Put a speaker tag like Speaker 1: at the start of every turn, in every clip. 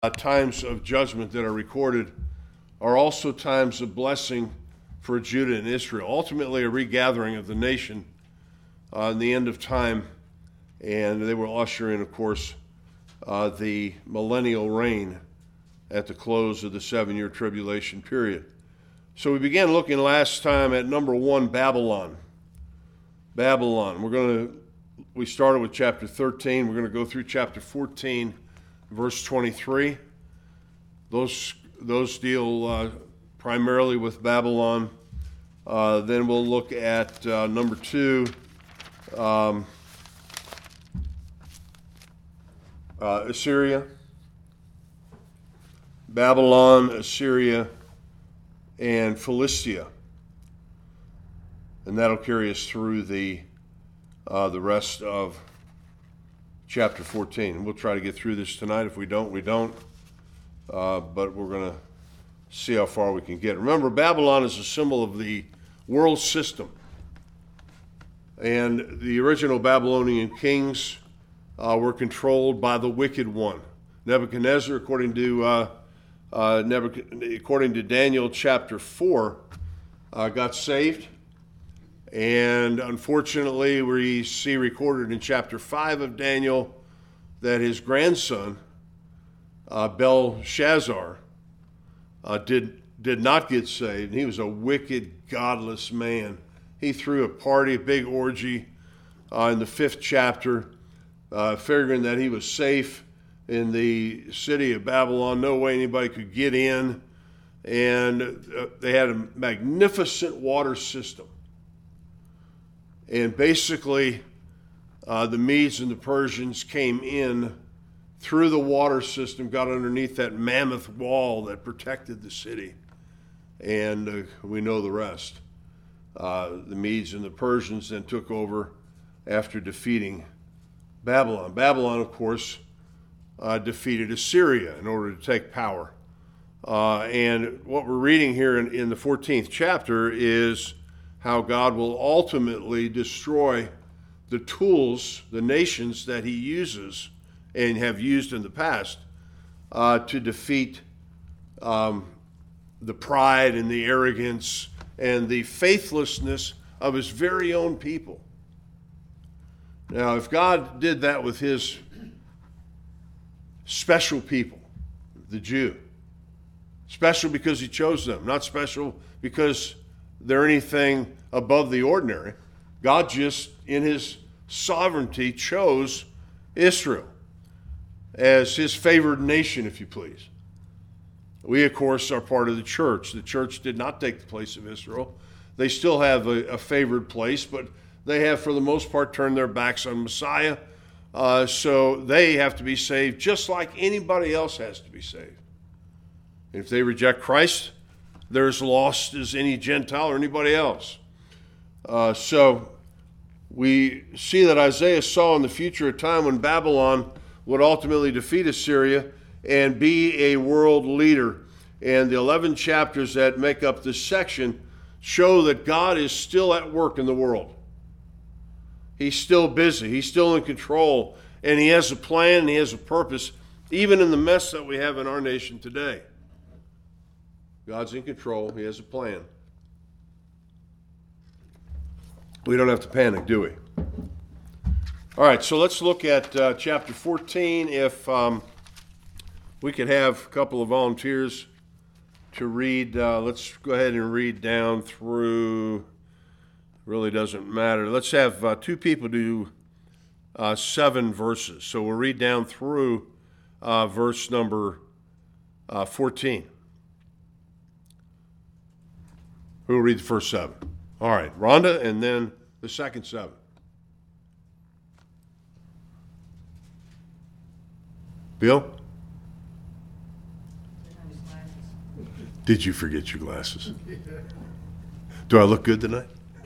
Speaker 1: times of judgment that are recorded are also times of blessing for Judah and Israel. Ultimately, a regathering of the nation in the end of time, and they will usher in, of course, the millennial reign at the close of the 7-year tribulation period. So we began looking last time at number 1, Babylon. Babylon. We started with chapter 13. We're going to go through chapter 14, verse 23. Those deal primarily with Babylon. Then we'll look at number 2, Assyria. Babylon, Assyria, and Philistia. And that'll carry us through the rest of chapter 14. And we'll try to get through this tonight. If we don't, we don't. But we're going to see how far we can get. Remember, Babylon is a symbol of the world system. And the original Babylonian kings were controlled by the wicked one. Nebuchadnezzar, according to Daniel chapter 4, got saved. And unfortunately, we see recorded in chapter 5 of Daniel that his grandson, Belshazzar, did not get saved. He was a wicked, godless man. He threw a party, a big orgy in the 5th chapter, figuring that he was safe in the city of Babylon. No way anybody could get in. And they had a magnificent water system. And basically, the Medes and the Persians came in through the water system, got underneath that mammoth wall that protected the city. And we know the rest. The Medes and the Persians then took over after defeating Babylon. Babylon, of course, defeated Assyria in order to take power. And what we're reading here in the 14th chapter is how God will ultimately destroy the tools, the nations that he uses and have used in the past to defeat the pride and the arrogance and the faithlessness of his very own people. Now, if God did that with his special people, the Jew, special because he chose them, not special because they're anything above the ordinary. God just, in his sovereignty, chose Israel as his favored nation, if you please. We, of course, are part of the church. The church did not take the place of Israel. They still have a favored place, but they have, for the most part, turned their backs on Messiah. So they have to be saved just like anybody else has to be saved. If they reject Christ, they're as lost as any Gentile or anybody else. So we see that Isaiah saw in the future a time when Babylon would ultimately defeat Assyria and be a world leader. And the 11 chapters that make up this section show that God is still at work in the world. He's still busy. He's still in control. And he has a plan and he has a purpose, even in the mess that we have in our nation today. God's in control. He has a plan. We don't have to panic, do we? All right, so let's look at chapter 14. If we could have a couple of volunteers to read. Let's go ahead and read down through. Really doesn't matter. Let's have 2 people do 7 verses. So we'll read down through verse number 14. Who will read the first 7? All right, Rhonda, and then the second 7. Bill? Did you forget your glasses? Do I look good tonight?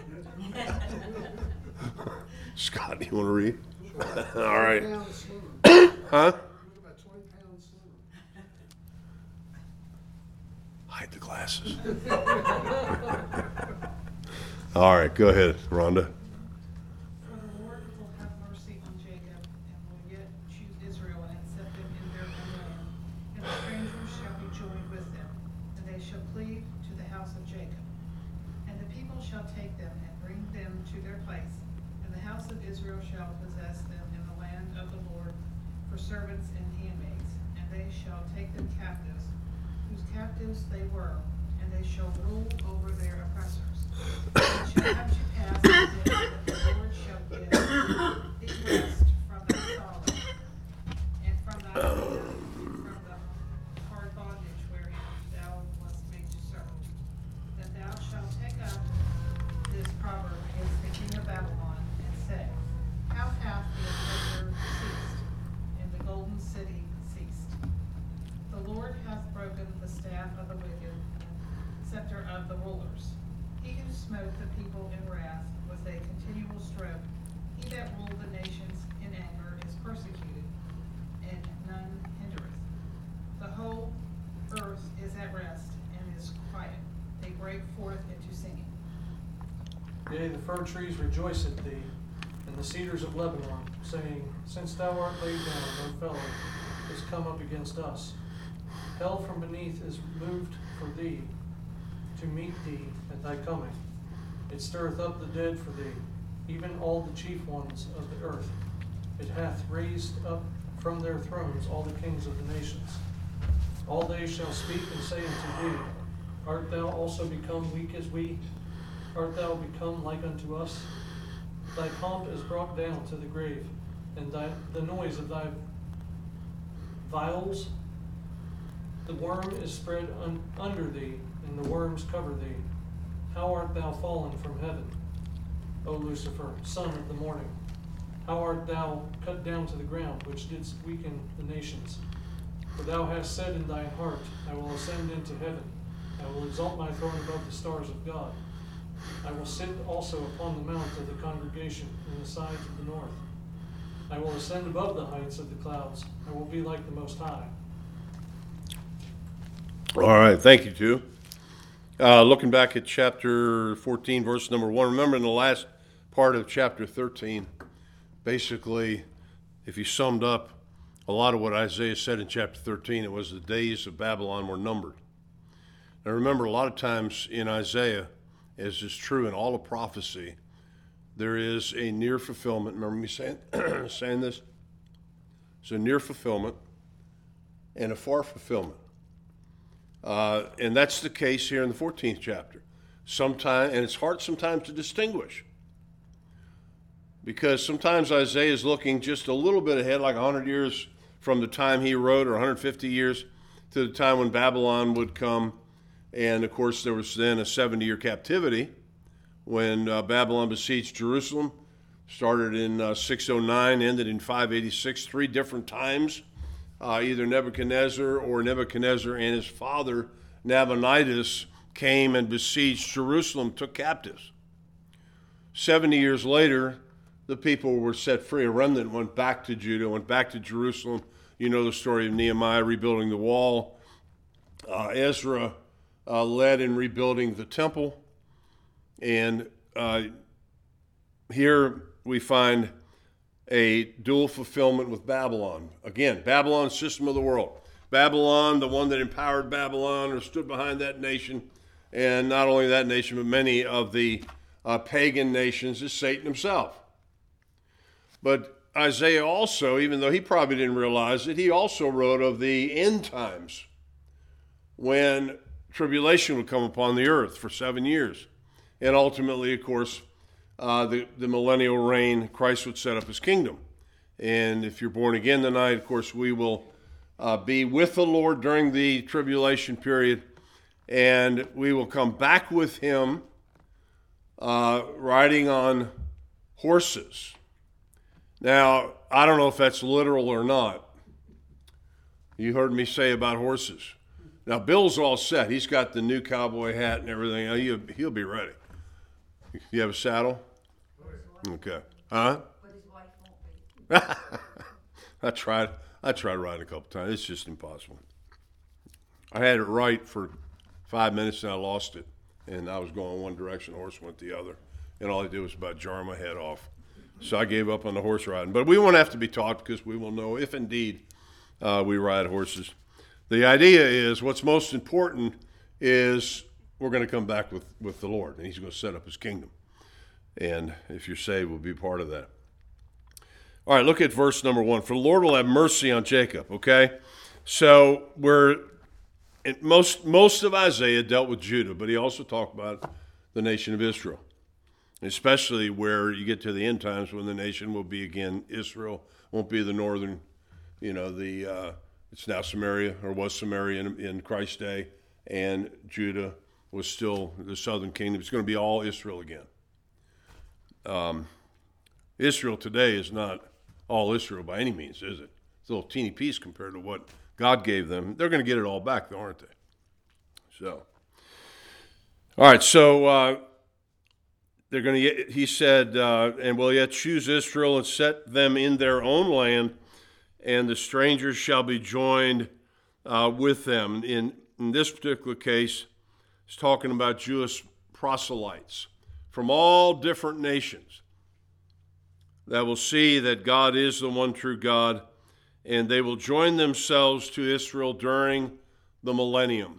Speaker 1: Scott, you want to read? All right. Huh? Hide the glasses. All right, go ahead, Rhonda.
Speaker 2: For the Lord will have mercy on Jacob and will yet choose Israel and set them in their own land. And and bring them to their place. And the house of Israel shall possess them in the land of the Lord for servants and handmaids. And they shall take them captives, whose captives they were, and they shall rule over their oppressors. It shall come to pass that the Lord shall give thee rest from thy sorrow, and from thy fear, from the hard bondage wherein thou wast made to serve. That thou shalt take up this proverb against the king of Babylon, and say, How hath the oppressor ceased, and the golden city ceased? The Lord hath broken the staff of the wicked, and scepter of the rulers. He who smote the people in wrath was a continual stroke. He that ruled the nations in anger is persecuted, and none hindereth. The whole earth is at rest and is quiet. They break forth into singing.
Speaker 3: Yea, the fir trees rejoice at thee, and the cedars of Lebanon, saying, Since thou art laid down, no fellow is come up against us. Hell from beneath is moved for thee, to meet thee at thy coming. It stirreth up the dead for thee, even all the chief ones of the earth. It hath raised up from their thrones all the kings of the nations. All they shall speak and say unto thee, Art thou also become weak as we? Art thou become like unto us? Thy pomp is brought down to the grave, and the noise of thy viols. The worm is spread under thee, and the worms cover thee. How art thou fallen from heaven, O Lucifer, son of the morning? How art thou cut down to the ground, which didst weaken the nations? For thou hast said in thine heart, I will ascend into heaven. I will exalt my throne above the stars of God. I will sit also upon the mount of the congregation in the sides of the north. I will ascend above the heights of the clouds. I will be like the Most High.
Speaker 1: All right, thank you, too. Looking back at chapter 14, verse number 1, remember in the last part of chapter 13, basically, if you summed up a lot of what Isaiah said in chapter 13, it was the days of Babylon were numbered. Now remember, a lot of times in Isaiah, as is true in all of prophecy, there is a near fulfillment. Remember me saying this? It's a near fulfillment and a far fulfillment. And that's the case here in the 14th chapter. And it's hard sometimes to distinguish, because sometimes Isaiah is looking just a little bit ahead, like 100 years from the time he wrote, or 150 years to the time when Babylon would come. And of course, there was then a 70-year captivity when Babylon besieged Jerusalem. Started in 609, ended in 586, 3 different times. Either Nebuchadnezzar or Nebuchadnezzar and his father Nabonidus came and besieged Jerusalem, took captives. 70 years later, the people were set free. A remnant went back to Judah, went back to Jerusalem. You know the story of Nehemiah rebuilding the wall. Ezra led in rebuilding the temple. And here we find a dual fulfillment with Babylon. Again, Babylon, system of the world. Babylon, the one that empowered Babylon or stood behind that nation, and not only that nation, but many of the pagan nations, is Satan himself. But Isaiah also, even though he probably didn't realize it, he also wrote of the end times when tribulation would come upon the earth for 7 years. And ultimately, of course, the millennial reign, Christ would set up his kingdom. And if you're born again tonight, of course, we will be with the Lord during the tribulation period, and we will come back with him riding on horses. Now, I don't know if that's literal or not. You heard me say about horses. Now, Bill's all set. He's got the new cowboy hat and everything. He'll be ready. You have a saddle? Okay. Huh?
Speaker 2: But his wife won't be.
Speaker 1: I tried riding a couple times. It's just impossible. I had it right for 5 minutes and I lost it. And I was going one direction, the horse went the other. And all I did was about jar my head off. So I gave up on the horse riding. But we won't have to be taught, because we will know if indeed we ride horses. The idea is, what's most important is we're going to come back with the Lord, and he's going to set up his kingdom. And if you're saved, we'll be part of that. All right, look at verse number 1. For the Lord will have mercy on Jacob, okay? So most of Isaiah dealt with Judah, but he also talked about the nation of Israel, especially where you get to the end times when the nation will be again Israel, won't be the northern, it's now Samaria, or was Samaria in Christ's day, and Judah was still the southern kingdom. It's going to be all Israel again. Israel today is not all Israel by any means, is it? It's a little teeny piece compared to what God gave them. They're going to get it all back, though, aren't they? So, all right, so they're going to. He said, and will yet choose Israel and set them in their own land, and the strangers shall be joined with them. In this particular case, it's talking about Jewish proselytes from all different nations that will see that God is the one true God, and they will join themselves to Israel during the millennium.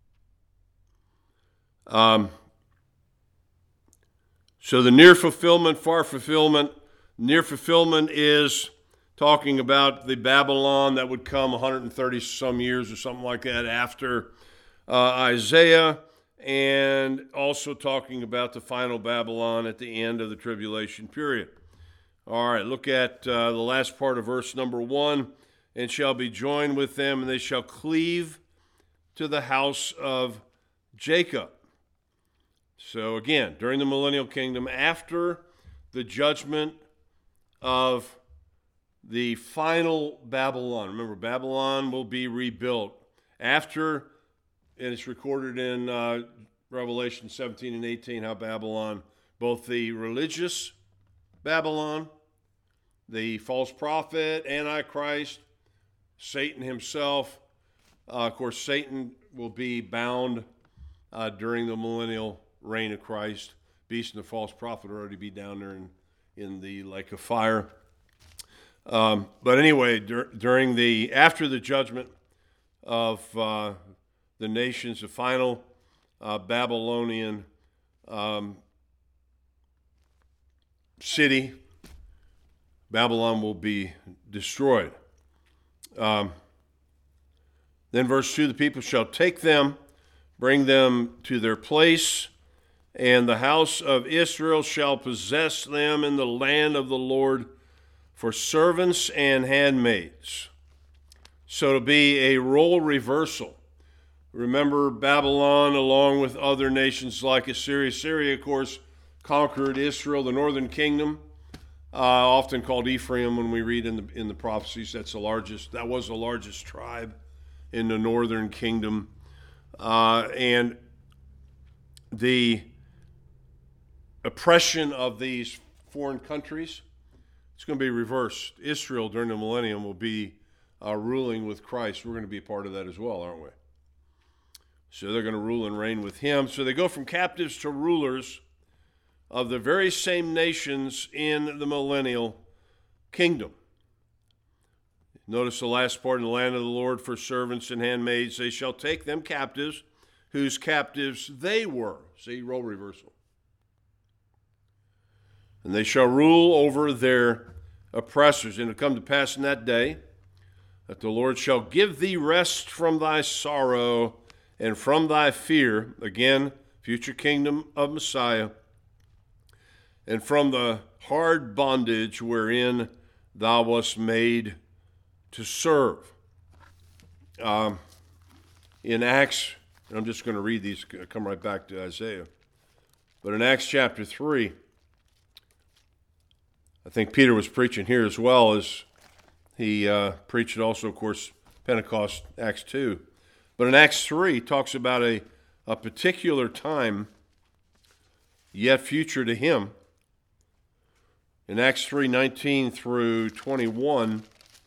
Speaker 1: So the near fulfillment, far fulfillment. Near fulfillment is talking about the Babylon that would come 130 some years or something like that after Isaiah, and also talking about the final Babylon at the end of the tribulation period. All right, look at the last part of verse number 1. And shall be joined with them, and they shall cleave to the house of Jacob. So again, during the millennial kingdom, after the judgment of the final Babylon. Remember, Babylon will be rebuilt after, and it's recorded in Revelation 17 and 18, how Babylon, both the religious Babylon, the false prophet, Antichrist, Satan himself. Of course, Satan will be bound during the millennial reign of Christ. Beast and the false prophet will already be down there in the lake of fire. But anyway, after the judgment of the nations, the final Babylonian city, Babylon will be destroyed. Then verse 2, the people shall take them, bring them to their place, and the house of Israel shall possess them in the land of the Lord for servants and handmaids. So to be a role reversal. Remember, Babylon, along with other nations like Assyria. Syria, of course, conquered Israel, the northern kingdom, often called Ephraim when we read in the prophecies. That was the largest tribe in the northern kingdom. And the oppression of these foreign countries, it's going to be reversed. Israel during the millennium will be ruling with Christ. We're going to be a part of that as well, aren't we? So they're going to rule and reign with him. So they go from captives to rulers of the very same nations in the millennial kingdom. Notice the last part, in the land of the Lord for servants and handmaids. They shall take them captives, whose captives they were. See, role reversal. And they shall rule over their oppressors. And it will come to pass in that day that the Lord shall give thee rest from thy sorrow and from thy fear. Again, future kingdom of Messiah. And from the hard bondage wherein thou wast made to serve. In Acts, and I'm just going to read these, come right back to Isaiah. But in Acts chapter 3, I think Peter was preaching here as well as he preached also, of course, Pentecost, Acts 2. But in Acts 3, he talks about a particular time yet future to him. In Acts 3:19 through 21,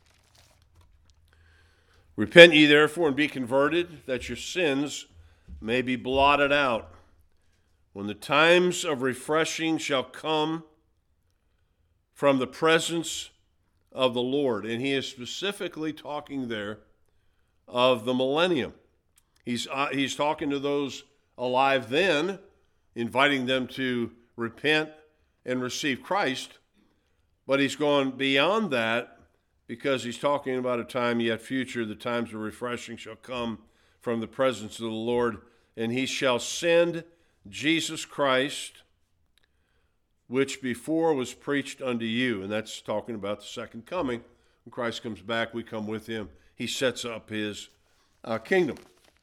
Speaker 1: repent ye therefore and be converted, that your sins may be blotted out, when the times of refreshing shall come from the presence of the Lord. And he is specifically talking there of the millennium. He's talking to those alive then, inviting them to repent and receive Christ, but he's gone beyond that because he's talking about a time yet future. The times of refreshing shall come from the presence of the Lord, and he shall send Jesus Christ, which before was preached unto you. And that's talking about the second coming. When Christ comes back, we come with him. He sets up his kingdom.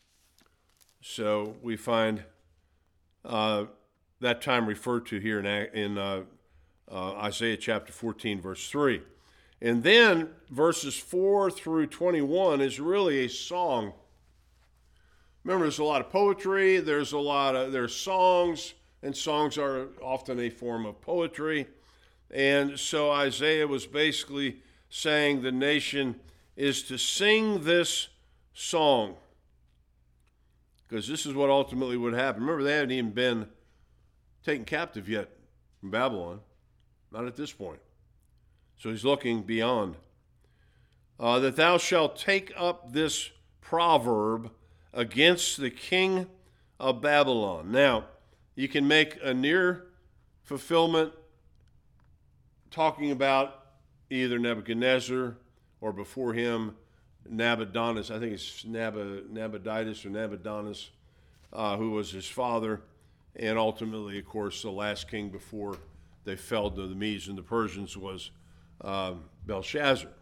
Speaker 1: So we find that time referred to here in Isaiah chapter 14, verse 3. And then verses 4 through 21 is really a song. Remember, there's a lot of poetry, there's songs, and songs are often a form of poetry. And so Isaiah was basically saying the nation is to sing this song, because this is what ultimately would happen. Remember, they hadn't even been taken captive yet from Babylon, not at this point. So he's looking beyond. That thou shalt take up this proverb against the king of Babylon. Now, you can make a near fulfillment talking about either Nebuchadnezzar or before him Nabonidus. I think it's Nabonidus or Nabonidus, who was his father, and ultimately, of course, the last king before they fell to the Medes and the Persians was Belshazzar.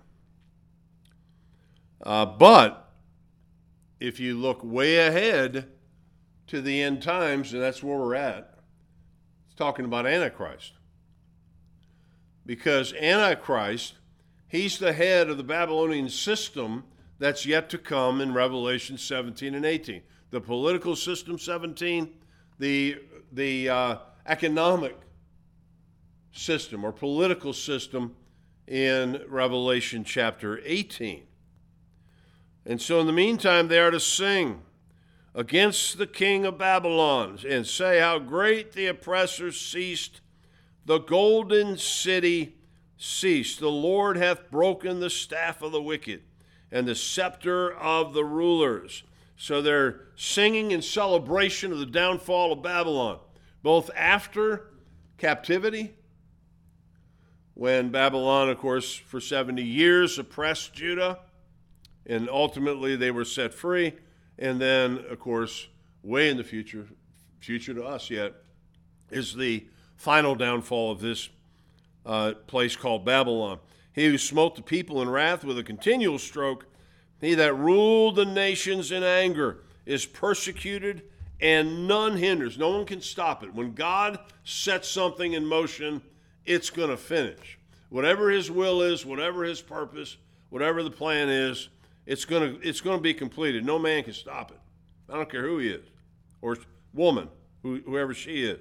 Speaker 1: But if you look way ahead to the end times, and that's where we're at, it's talking about Antichrist. Because Antichrist, he's the head of the Babylonian system that's yet to come in Revelation 17 and 18. The political system, 17, the economic system or political system in Revelation chapter 18. And so in the meantime, they are to sing against the king of Babylon and say how great the oppressor ceased, the golden city ceased. The Lord hath broken the staff of the wicked and the scepter of the rulers. So they're singing in celebration of the downfall of Babylon, both after captivity, when Babylon, of course, for 70 years oppressed Judah, and ultimately they were set free. And then, of course, way in the future to us yet, is the final downfall of this place called Babylon. He who smote the people in wrath with a continual stroke, he that ruled the nations in anger, is persecuted, and none hinders. No one can stop it. When God sets something in motion, it's going to finish. Whatever his will is, whatever his purpose, whatever the plan is, it's going to be completed. No man can stop it. I don't care who he is, or woman, whoever she is.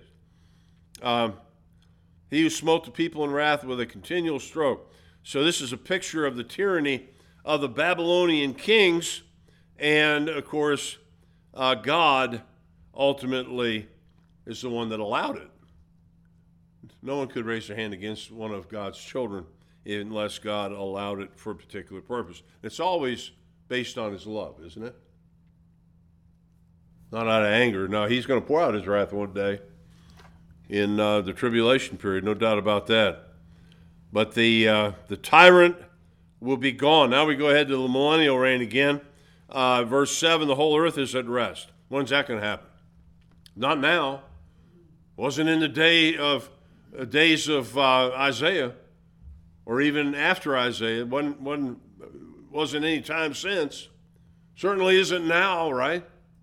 Speaker 1: He who smote the people in wrath with a continual stroke. So this is a picture of the tyranny of the Babylonian kings, and of course, God ultimately is the one that allowed it. No one could raise their hand against one of God's children unless God allowed it for a particular purpose. It's always based on his love, isn't it? Not out of anger. No, he's going to pour out his wrath one day in the tribulation period, no doubt about that. But the tyrant will be gone. Now we go ahead to the millennial reign again. Verse 7, the whole earth is at rest. When's that going to happen? Not now. Wasn't in the days of Isaiah, or even after Isaiah. Wasn't any time since. Certainly isn't now, right?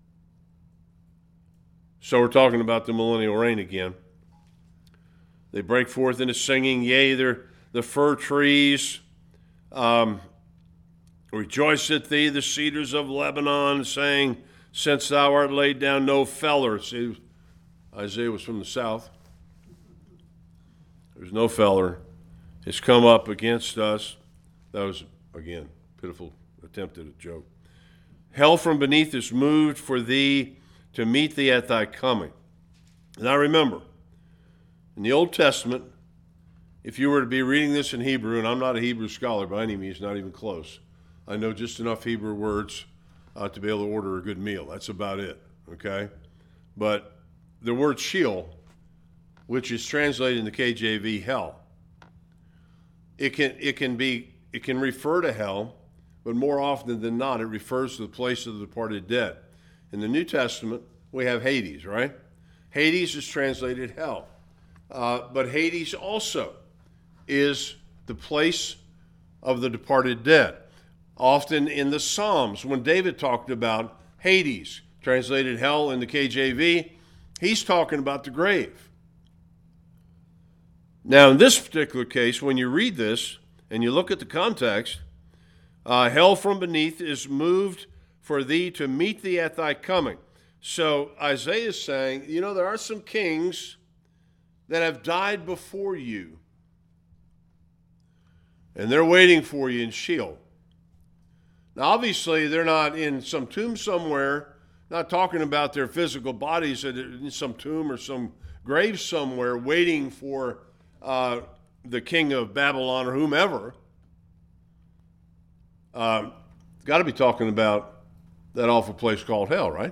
Speaker 1: So we're talking about the millennial reign again. They break forth into singing, yea, the fir trees rejoice at thee, the cedars of Lebanon, saying, since thou art laid down, no feller. See, Isaiah was from the south. There's no feller. It's come up against us. That was, again, pitiful attempt at a joke. Hell from beneath is moved for thee to meet thee at thy coming. Now remember, in the Old Testament, if you were to be reading this in Hebrew, and I'm not a Hebrew scholar by any means, not even close. I know just enough Hebrew words to be able to order a good meal. That's about it, okay? But the word Sheol which is translated in the KJV hell. It can refer to hell, but more often than not, it refers to the place of the departed dead. In the New Testament, we have Hades, right? Hades is translated hell. But Hades also is the place of the departed dead. Often in the Psalms, when David talked about Hades, translated hell in the KJV, he's talking about the grave. Now, in this particular case, when you read this and you look at the context, hell from beneath is moved for thee to meet thee at thy coming. So Isaiah is saying, there are some kings that have died before you, and they're waiting for you in Sheol. Now, obviously, they're not in some tomb somewhere, not talking about their physical bodies in some tomb or some grave somewhere waiting for the king of Babylon or whomever. Got to be talking about that awful place called hell, right?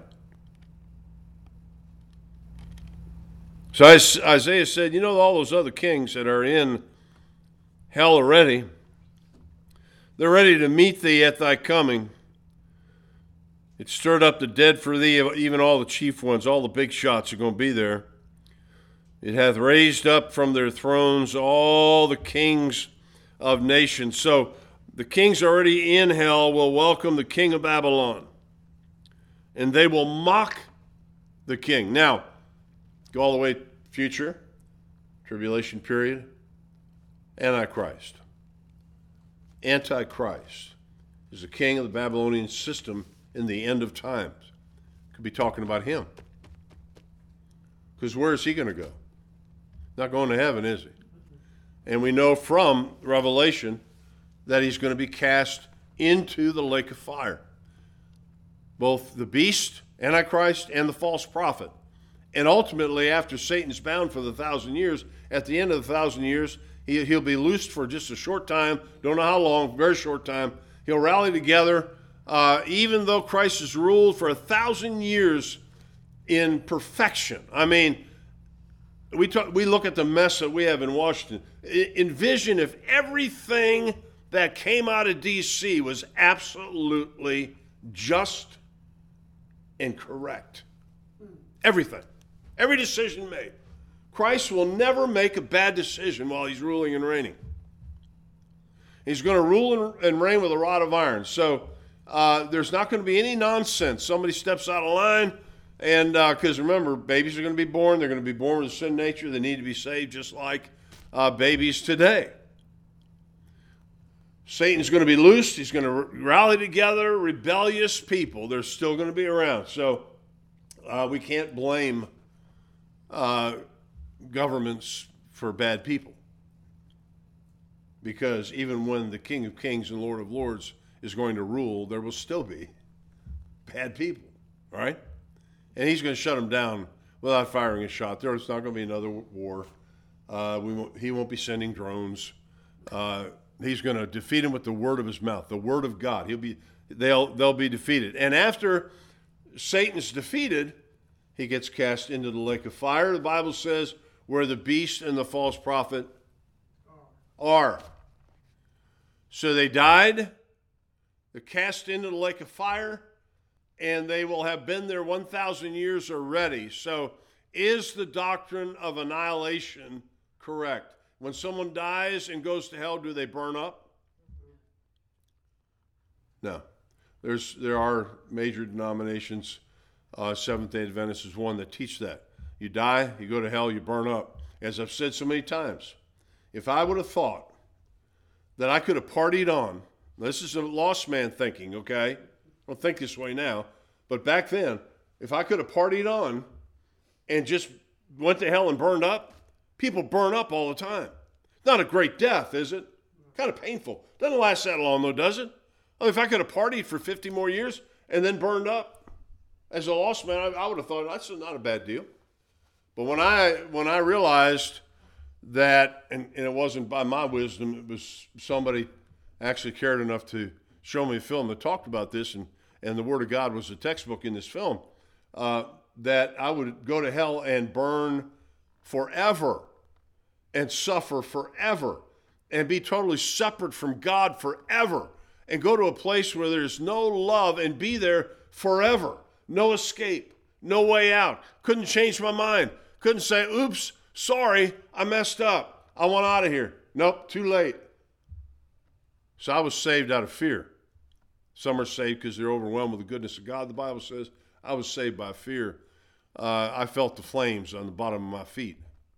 Speaker 1: So Isaiah said, all those other kings that are in hell already, they're ready to meet thee at thy coming. It stirred up the dead for thee, even all the chief ones, all the big shots are going to be there. It hath raised up from their thrones all the kings of nations. So the kings already in hell will welcome the king of Babylon, and they will mock the king. Now, go all the way future, tribulation period, Antichrist. Antichrist is the king of the Babylonian system in the end of times. Could be talking about him. Because where is he going to go? Not going to heaven, is he? And we know from Revelation that he's going to be cast into the lake of fire. Both the beast, Antichrist, and the false prophet. And ultimately, after Satan's bound for the 1,000 years, at the end of the 1,000 years, he'll be loosed for just a short time, don't know how long, very short time. He'll rally together, even though Christ has ruled for 1,000 years in perfection. I mean, we look at the mess that we have in Washington. Envision if everything that came out of D.C. was absolutely just and correct. Everything. Every decision made. Christ will never make a bad decision while he's ruling and reigning. He's going to rule and reign with a rod of iron. So there's not going to be any nonsense. Somebody steps out of line, and because remember, babies are going to be born. They're going to be born with a sin nature. They need to be saved just like babies today. Satan's going to be loosed. He's going to rally together rebellious people. They're still going to be around. So we can't blame governments for bad people, because even when the King of Kings and Lord of Lords is going to rule, there will still be bad people, right? And he's going to shut them down without firing a shot. There's not going to be another war. He won't be sending drones. He's going to defeat him with the word of his mouth, the word of God. They'll be defeated. And after Satan's defeated, he gets cast into the lake of fire, the Bible says, where the beast and the false prophet are. So they died, they're cast into the lake of fire, and they will have been there 1,000 years already. So is the doctrine of annihilation correct? When someone dies and goes to hell, do they burn up? No. There are major denominations. Seventh-day Adventist is one that teach that. You die, you go to hell, you burn up. As I've said so many times, if I would have thought that I could have partied on, this is a lost man thinking, okay? I don't think this way now, but back then, if I could have partied on and just went to hell and burned up, people burn up all the time. Not a great death, is it? Kind of painful. Doesn't last that long, though, does it? I mean, if I could have partied for 50 more years and then burned up, as a lost man, I would have thought that's not a bad deal. But when I realized that, and it wasn't by my wisdom, it was somebody actually cared enough to show me a film that talked about this, and the Word of God was a textbook in this film, that I would go to hell and burn forever and suffer forever and be totally separate from God forever and go to a place where there's no love and be there forever. No escape, no way out. Couldn't change my mind. Couldn't say, oops, sorry, I messed up. I want out of here. Nope, too late. So I was saved out of fear. Some are saved because they're overwhelmed with the goodness of God. The Bible says I was saved by fear. I felt the flames on the bottom of my feet.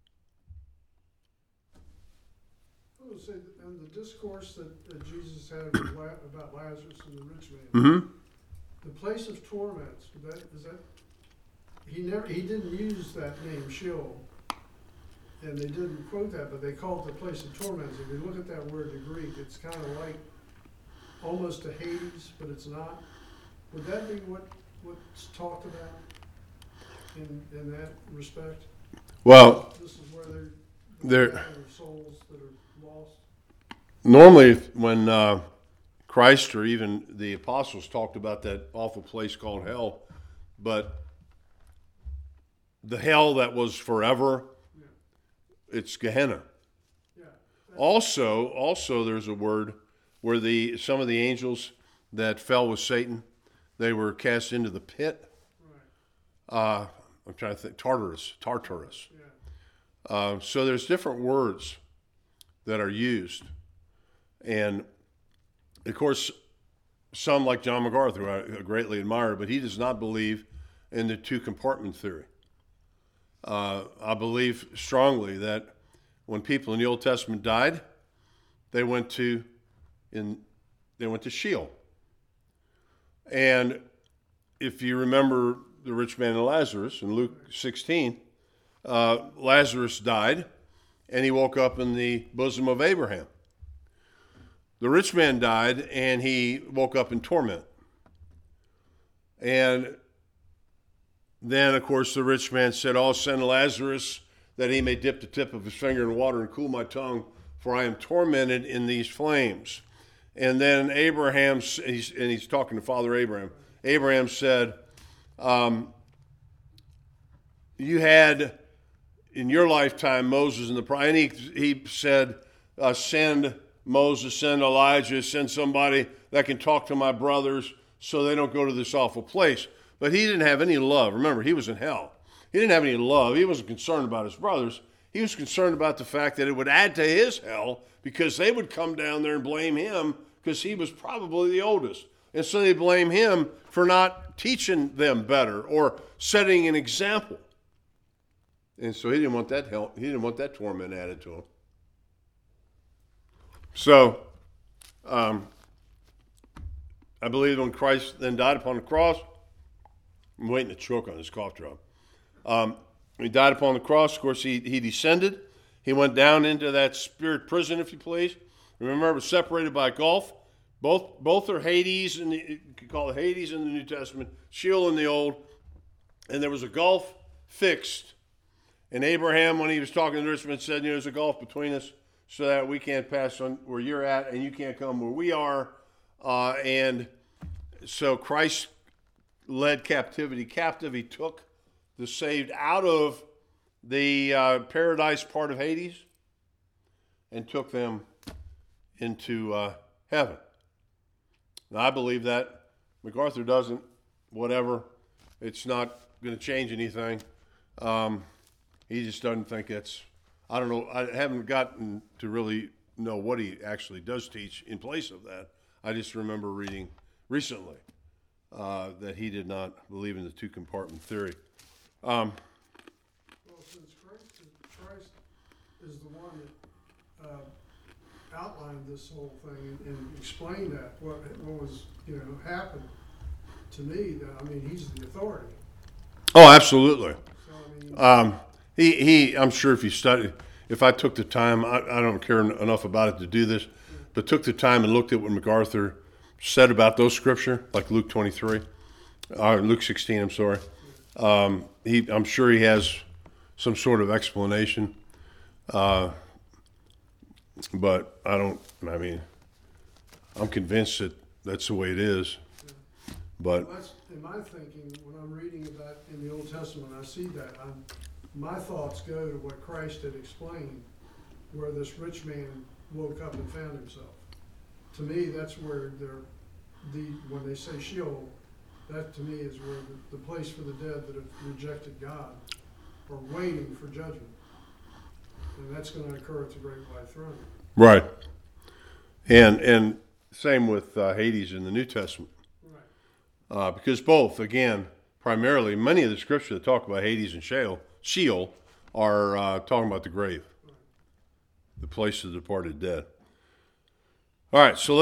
Speaker 4: I would say, in the discourse that Jesus had about Lazarus and the rich man, the place of torments, he didn't use that name Sheol, and they didn't quote that, but they called it the place of torments. If you look at that word in Greek, it's kind of like almost a Hades, but it's not. Would that be what's talked about in that respect?
Speaker 1: Well,
Speaker 4: This is where
Speaker 1: they're
Speaker 4: their souls that are lost.
Speaker 1: normally when Christ or even the apostles talked about that awful place called hell, but the hell that was forever, it's Gehenna.
Speaker 4: Yeah.
Speaker 1: Also, there's a word where some of the angels that fell with Satan, they were cast into the pit.
Speaker 4: Right.
Speaker 1: I'm trying to think, Tartarus.
Speaker 4: Yeah.
Speaker 1: So there's different words that are used. And, of course, some like John MacArthur I greatly admire, but he does not believe in the two-compartment theory. I believe strongly that when people in the Old Testament died, they went to Sheol. And if you remember the rich man and Lazarus in Luke 16, Lazarus died and he woke up in the bosom of Abraham. The rich man died and he woke up in torment. And then, of course, the rich man said, I'll send Lazarus that he may dip the tip of his finger in water and cool my tongue, for I am tormented in these flames. And then Abraham, he's talking to Father Abraham. Abraham said, you had in your lifetime Moses and the prophet, and he said, send Moses, send Elijah, send somebody that can talk to my brothers so they don't go to this awful place. But he didn't have any love. Remember, he was in hell. He didn't have any love. He wasn't concerned about his brothers. He was concerned about the fact that it would add to his hell because they would come down there and blame him because he was probably the oldest. And so they blame him for not teaching them better or setting an example. And so he didn't want that hell. He didn't want that torment added to him. So, I believe when Christ then died upon the cross, I'm waiting to choke on this cough drop. He died upon the cross. Of course, he descended. He went down into that spirit prison, if you please. Remember, it was separated by a gulf. Both are Hades, and you could call it Hades in the New Testament, Sheol in the Old. And there was a gulf fixed. And Abraham, when he was talking to the rich man, said, there's a gulf between us so that we can't pass on where you're at and you can't come where we are. And so Christ led captivity captive. He took the saved out of the paradise part of Hades and took them into heaven. Now, I believe that. MacArthur doesn't. Whatever. It's not going to change anything. He just doesn't think it's, I don't know, I haven't gotten to really know what he actually does teach in place of that. I just remember reading recently that he did not believe in the two-compartment theory.
Speaker 4: Well, since Christ is the one that outlined this whole thing and explained that, what was, happened to me, I mean, he's the authority.
Speaker 1: Oh, absolutely.
Speaker 4: So, I mean,
Speaker 1: I'm sure if I took the time, I don't care enough about it to do this, but took the time and looked at what MacArthur said about those scripture, like Luke 23, Luke 16, I'm sorry. I'm sure he has some sort of explanation, but I'm convinced that that's the way it is. But
Speaker 4: That's, in my thinking, when I'm reading about in the Old Testament, I see that, my thoughts go to what Christ had explained, where this rich man woke up and found himself. To me, that's where when they say Sheol, that to me is where the place for the dead that have rejected God are waiting for judgment. And that's going to occur at the great white throne.
Speaker 1: right, and same with Hades in the New Testament,
Speaker 4: Right.
Speaker 1: because both, again, primarily many of the scriptures that talk about Hades and Sheol are talking about the grave, the place of the departed dead. All right, so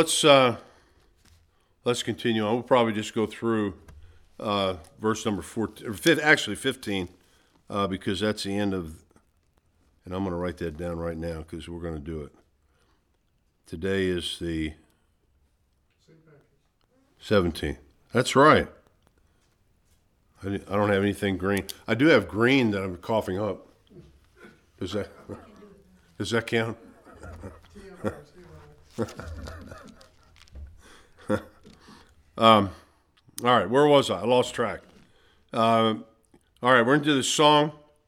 Speaker 1: let's continue on. We'll probably just go through verse number 14, or actually 15, because that's the end of. And I'm going to write that down right now because we're going to do it. Today is the
Speaker 4: St. Patrick's.
Speaker 1: 17th. That's right. I don't have anything green. I do have green that I'm coughing up. Does that count? All right, where was I? I lost track. All right, we're into this song.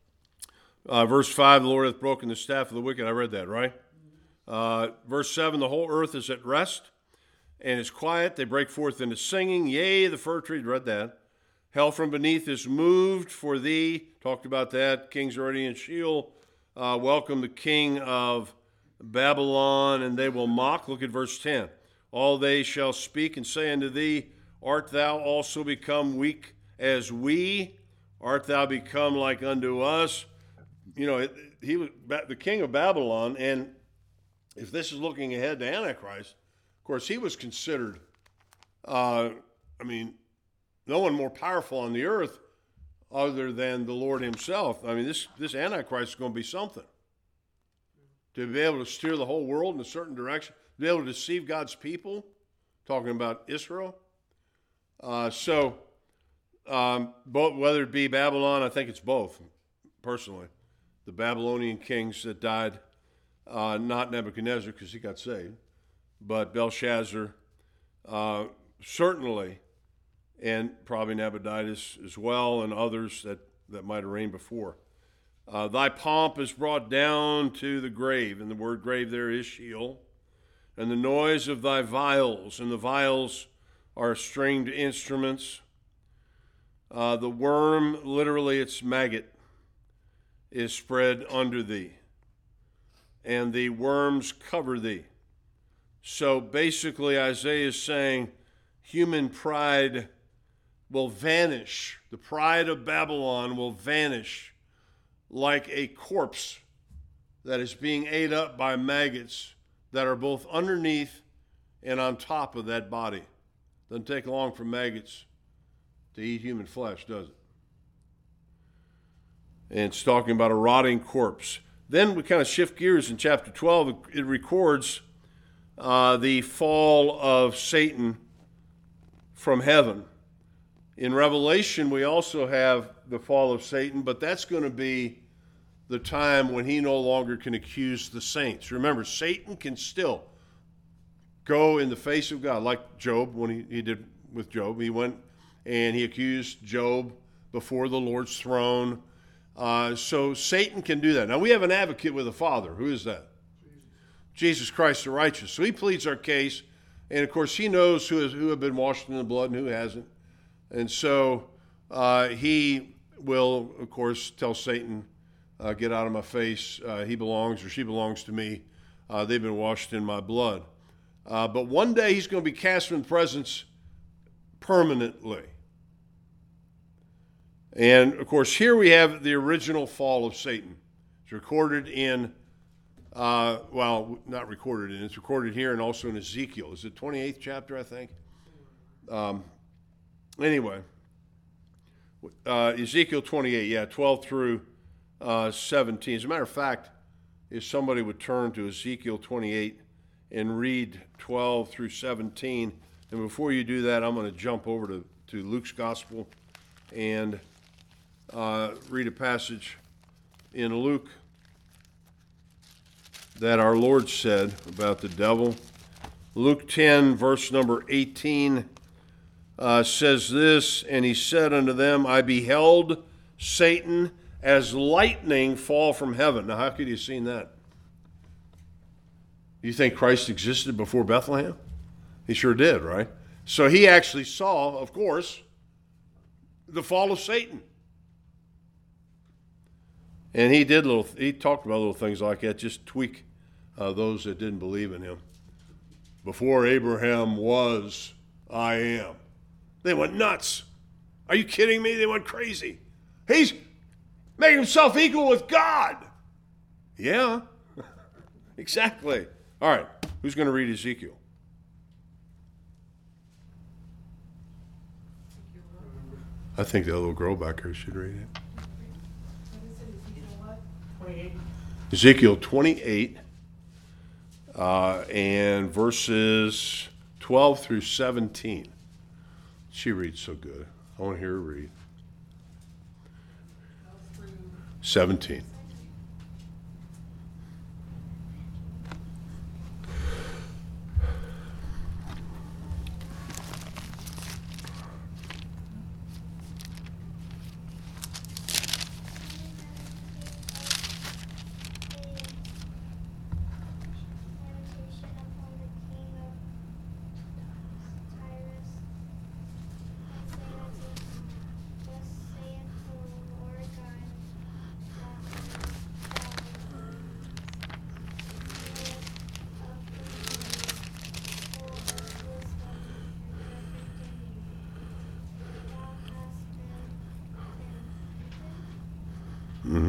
Speaker 1: Verse 5, the Lord hath broken the staff of the wicked. I read that, right? Verse 7, the whole earth is at rest and is quiet. They break forth into singing. Yea, the fir tree, read that. Hell from beneath is moved for thee. Talked about that. Kings already in Sheol. Welcome the king of Babylon, and they will mock. Look at verse 10. All they shall speak and say unto thee, art thou also become weak as we? Art thou become like unto us? You know, he was the king of Babylon, and if this is looking ahead to Antichrist, of course, he was considered, no one more powerful on the earth other than the Lord himself. I mean, this Antichrist is going to be something. To be able to steer the whole world in a certain direction, to be able to deceive God's people, talking about Israel. Both, whether it be Babylon, I think it's both, personally. The Babylonian kings that died, not Nebuchadnezzar because he got saved, but Belshazzar, certainly, and probably Nabonidus as well, and others that might have reigned before. Thy pomp is brought down to the grave, and the word grave there is Sheol, and the noise of thy viols, and the viols are stringed instruments. The worm, literally it's maggot, is spread under thee, and the worms cover thee. So basically Isaiah is saying human pride will vanish. The pride of Babylon will vanish like a corpse that is being ate up by maggots that are both underneath and on top of that body. Doesn't take long for maggots to eat human flesh, does it? And it's talking about a rotting corpse. Then we kind of shift gears in chapter 12. It records the fall of Satan from heaven. In Revelation, we also have the fall of Satan, but that's going to be the time when he no longer can accuse the saints. Remember, Satan can still go in the face of God, like Job, when he did with Job. He went and he accused Job before the Lord's throne. So Satan can do that. Now, we have an advocate with the Father. Who is that? Jesus Christ the righteous. So he pleads our case, and of course he knows who have been washed in the blood and who hasn't. And so he will, of course, tell Satan, get out of my face. He belongs or she belongs to me. They've been washed in my blood. But one day he's going to be cast from the presence permanently. And, of course, here we have the original fall of Satan. It's recorded in, not recorded in, it's recorded here and also in Ezekiel. Is it 28th chapter, I think? Anyway, Ezekiel 28, 12 through 17. As a matter of fact, if somebody would turn to Ezekiel 28 and read 12 through 17, and before you do that, I'm going to jump over to Luke's Gospel and read a passage in Luke that our Lord said about the devil. Luke 10, verse number 18 says this, and he said unto them, I beheld Satan as lightning fall from heaven. Now, how could you have seen that? You think Christ existed before Bethlehem? He sure did, right? So he actually saw, of course, the fall of Satan. And he talked about little things like that, just tweak those that didn't believe in him. Before Abraham was, I am. They went nuts. Are you kidding me? They went crazy. He's made himself equal with God. Yeah, exactly. All right, who's going to read Ezekiel? I think that little girl back there should read it.
Speaker 2: What is it, Ezekiel what?
Speaker 3: 28.
Speaker 1: Ezekiel 28 and verses 12 through 17. She reads so good. I want to hear her read.
Speaker 2: 12 through
Speaker 1: 17. Mm-hmm.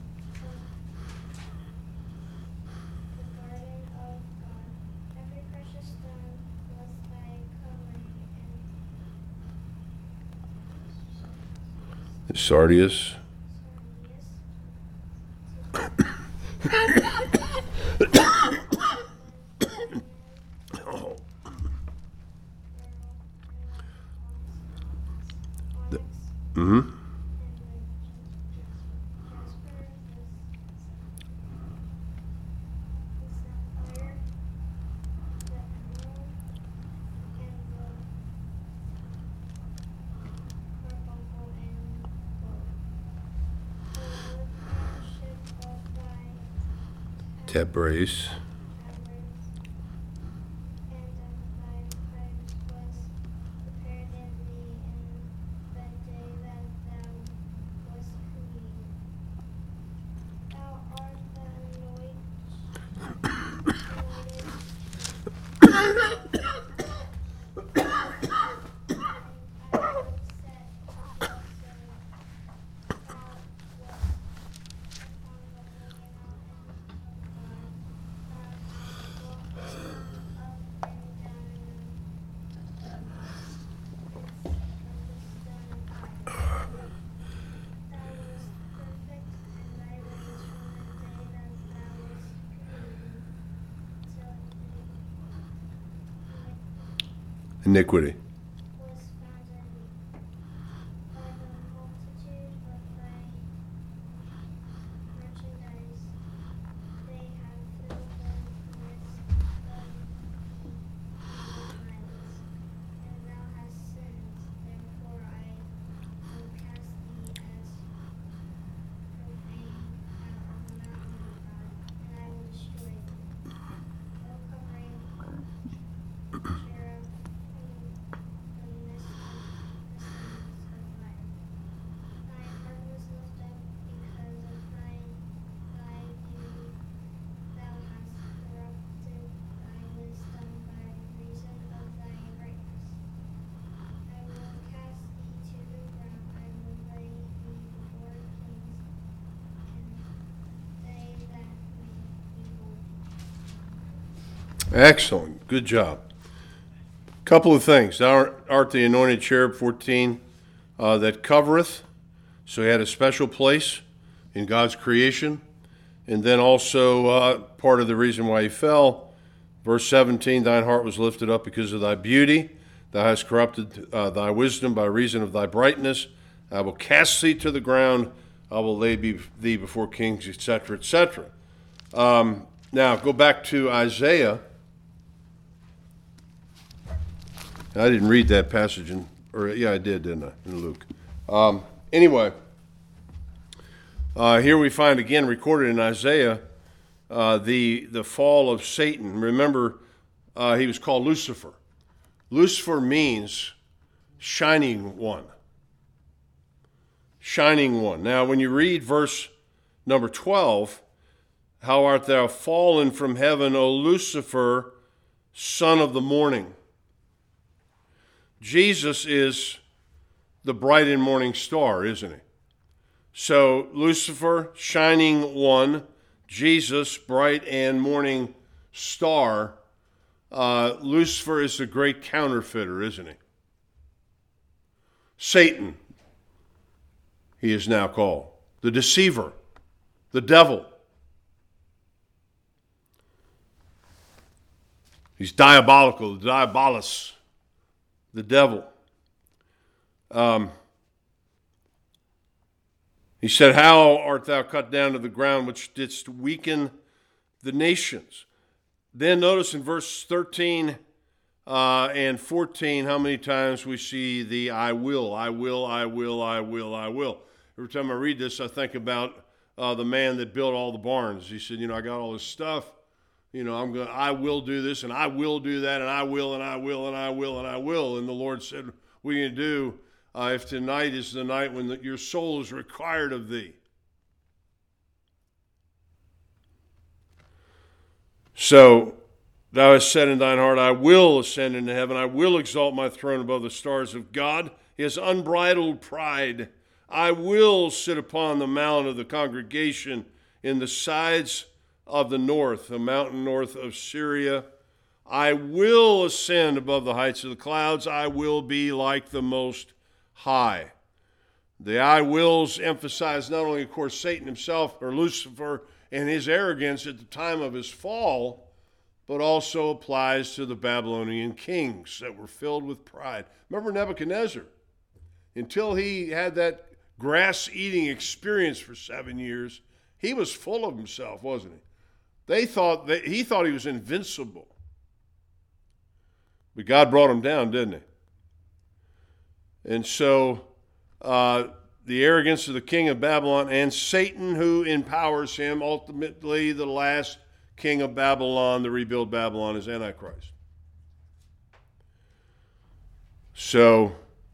Speaker 1: Sardius. Mm-hmm. Tabrace. Iniquity. Excellent. Good job. Couple of things. Thou art the anointed cherub, 14, that covereth. So he had a special place in God's creation. And then also part of the reason why he fell, verse 17, thine heart was lifted up because of thy beauty. Thou hast corrupted thy wisdom by reason of thy brightness. I will cast thee to the ground. I will lay thee before kings, etc., etc. Now, go back to Isaiah. I didn't read that passage in Or yeah, I did, didn't I? In Luke. Anyway, here we find again recorded in Isaiah the fall of Satan. Remember, he was called Lucifer. Lucifer means shining one. Shining one. Now, when you read verse number 12, how art thou fallen from heaven, O Lucifer, son of the morning? Jesus is the bright and morning star, isn't he? So Lucifer, shining one, Jesus, bright and morning star. Lucifer is the great counterfeiter, isn't he? Satan, he is now called. The deceiver, the devil. He's diabolical, the diabolus, the devil. He said, how art thou cut down to the ground, which didst weaken the nations? Then notice in verse 13 and 14 how many times we see the I will, I will, I will, I will, I will. Every time I read this, I think about the man that built all the barns. He said, I got all this stuff. I will do this, and I will do that, and I will, and I will, and I will, and I will. And the Lord said, what are you going to do if tonight is the night when your soul is required of thee? So thou hast said in thine heart, I will ascend into heaven. I will exalt my throne above the stars of God. He has unbridled pride. I will sit upon the mount of the congregation in the sides of the north, the mountain north of Syria. I will ascend above the heights of the clouds. I will be like the Most High. The I wills emphasize not only, of course, Satan himself, or Lucifer, and his arrogance at the time of his fall, but also applies to the Babylonian kings that were filled with pride. Remember Nebuchadnezzar? Until he had that grass-eating experience for 7 years, he was full of himself, wasn't he? He thought he was invincible. But God brought him down, didn't he? And so the arrogance of the king of Babylon and Satan, who empowers him, ultimately the last king of Babylon, the rebuilt Babylon, is Antichrist. So,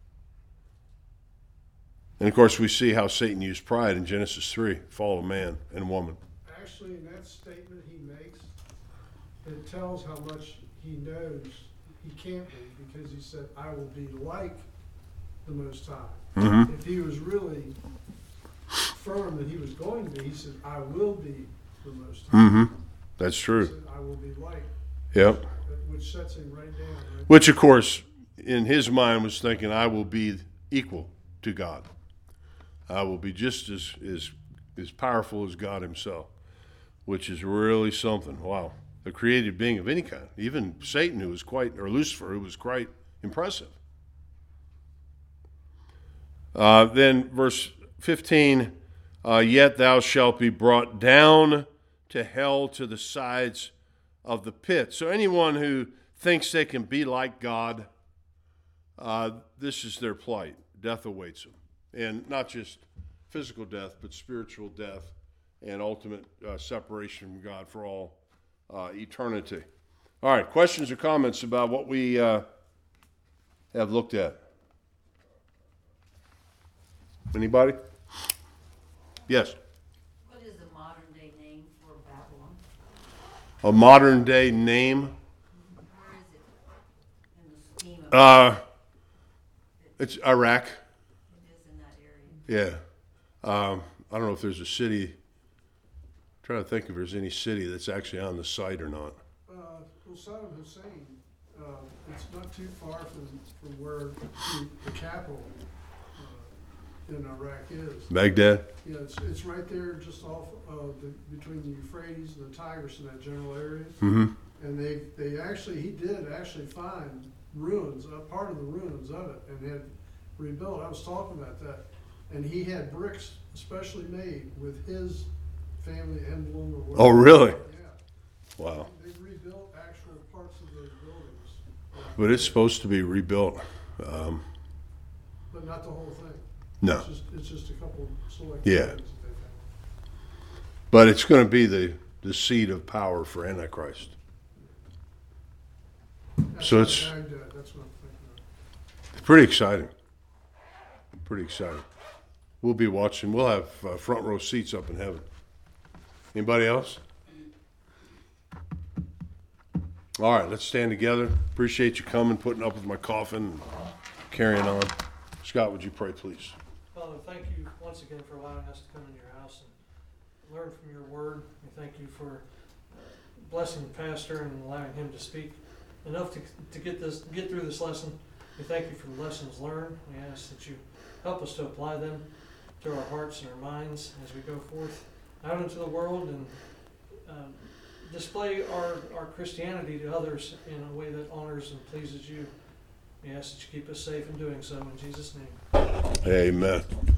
Speaker 1: and of course we see how Satan used pride in Genesis 3, fall of man and woman.
Speaker 4: Actually, in that statement he makes, it tells how much he knows he can't be, because he said, I will be like the Most High.
Speaker 1: Mm-hmm.
Speaker 4: If he was really firm that he was going to be, he said, I will be the Most High.
Speaker 1: Mm-hmm. That's
Speaker 4: He
Speaker 1: true.
Speaker 4: said, I will be like,
Speaker 1: Yep.
Speaker 4: which sets him right down. Right?
Speaker 1: Which, of course, in his mind was thinking, I will be equal to God. I will be just as powerful as God himself, which is really something. Wow. A created being of any kind. Even Satan, or Lucifer, who was quite impressive. Then verse 15, yet thou shalt be brought down to hell, to the sides of the pit. So anyone who thinks they can be like God, this is their plight. Death awaits them. And not just physical death, but spiritual death and ultimate separation from God for all eternity. All right, questions or comments about what we have looked at? Anybody? Yes.
Speaker 5: What is a modern day name for Babylon?
Speaker 1: A modern day name?
Speaker 5: Where is it in the scheme of
Speaker 1: It's Iraq.
Speaker 5: it is in that area?
Speaker 1: Yeah. I don't know if there's a city. I'm trying to think if there's any city that's actually on the site or not.
Speaker 4: Well, Saddam Hussein, it's not too far from where the capital in Iraq is.
Speaker 1: Baghdad?
Speaker 4: Yeah, it's right there just off between the Euphrates and the Tigris in that general area.
Speaker 1: Mm-hmm.
Speaker 4: And he did actually find ruins, part of the ruins of it, and had rebuilt. I was talking about that. And he had bricks specially made with his family emblem or whatever.
Speaker 1: Oh, really?
Speaker 4: Yeah.
Speaker 1: Wow.
Speaker 4: They rebuilt actual parts of those buildings.
Speaker 1: But it's supposed to be rebuilt.
Speaker 4: But not the whole thing.
Speaker 1: No.
Speaker 4: It's just a couple select
Speaker 1: Yeah.
Speaker 4: things that they've had.
Speaker 1: But it's going to be the seat of power for Antichrist.
Speaker 4: That's
Speaker 1: So
Speaker 4: not
Speaker 1: it's-
Speaker 4: Baghdad, that's what I'm thinking of.
Speaker 1: Pretty exciting. Pretty exciting. We'll be watching. We'll have front row seats up in heaven. Anybody else? All right, let's stand together. Appreciate you coming, putting up with my coughing, and carrying on. Scott, would you pray, please?
Speaker 3: Father, thank you once again for allowing us to come into your house and learn from your word. We thank you for blessing the pastor and allowing him to speak enough to get through this lesson. We thank you for the lessons learned. We ask that you help us to apply them to our hearts and our minds as we go forth out into the world and display our Christianity to others in a way that honors and pleases you. We ask that you keep us safe in doing so. In Jesus' name.
Speaker 1: Amen.